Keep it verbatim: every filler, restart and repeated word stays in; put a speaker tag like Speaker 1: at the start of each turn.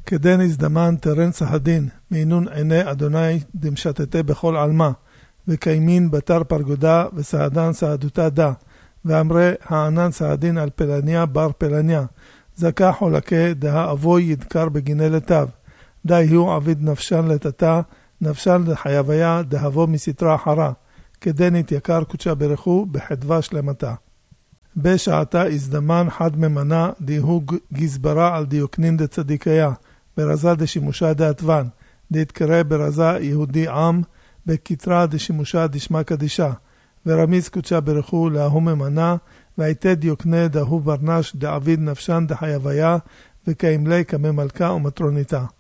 Speaker 1: כדן הזדמן תרן סהדין, מינון עיני אדוני דמשתתה בכל עלמה, וקיימין בתר פרגודה וסהדן סהדותה דה, ואמרי הענן סהדין על פלניה בר פלניה, זכה חולקה דה אבוי ידקר בגיני לטב, דה יהיו עביד נפשן לטתה, נפשן לחייביה דהבו מסתרה אחרה, כדן התיקר קודשה ברכו בחדווה שלמתה. בשעתה הזדמן חד ממנה דיהו גזברה על דיוקנין דצדיקיה, ברזה דשימושה דעתוון, דהתקרא ברזה יהודי עם, בכתרה דשימושה דשמה קדישה, ורמיז קודשה ברכו להוא ממנה, והייתה דיוקנה דהו ברנש דעביד נפשן דחייביה, וקיימלי כמי מלכה ומטרוניתה.